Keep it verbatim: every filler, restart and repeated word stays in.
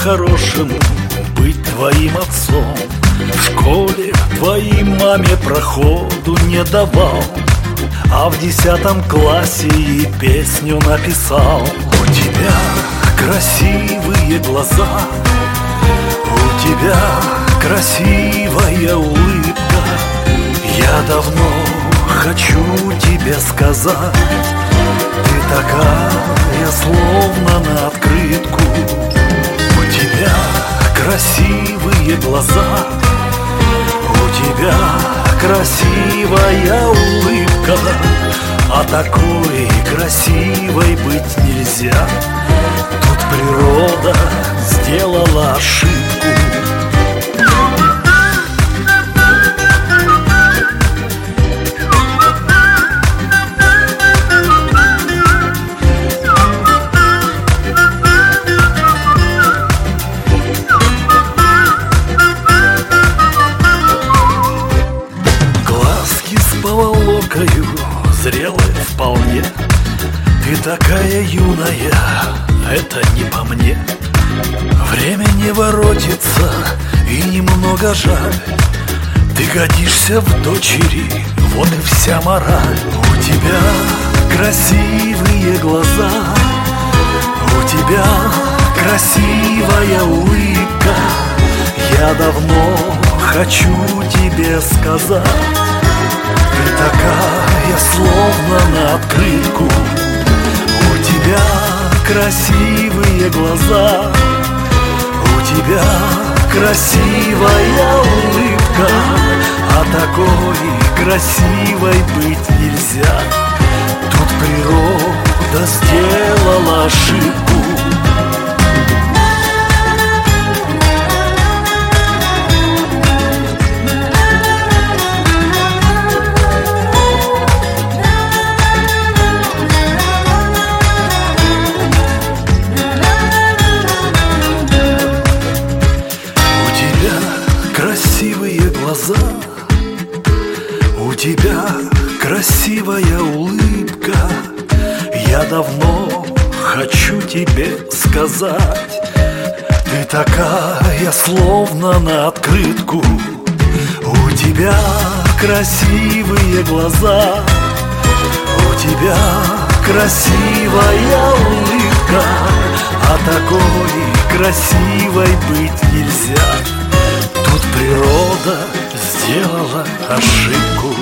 по-хорошему быть твоим отцом. В школе твоей маме проходу не давал, а в десятом классе ей песню написал. У тебя красивые глаза, у тебя красивая улыбка. Я давно хочу тебе сказать, ты такая, словно на открытку. У тебя красивые глаза, у тебя красивая улыбка, а такой красивой быть нельзя. Тут природа сделала ошибку. Поволокою, зрелая вполне. Ты такая юная, это не по мне. Время не воротится и немного жаль. Ты годишься в дочери, вот и вся мораль. У тебя красивые глаза, у тебя красивая улыбка. Я давно хочу тебе сказать, ты такая, словно на открытку. У тебя красивые глаза, у тебя красивая улыбка, а такой красивой быть нельзя. Тут природа сделала ошибку. Красивые глаза, у тебя красивая улыбка. Я давно хочу тебе сказать, ты такая, словно на открытку. У тебя красивые глаза, у тебя красивая улыбка, а такой красивой быть нельзя. Тут природа сделала ошибку.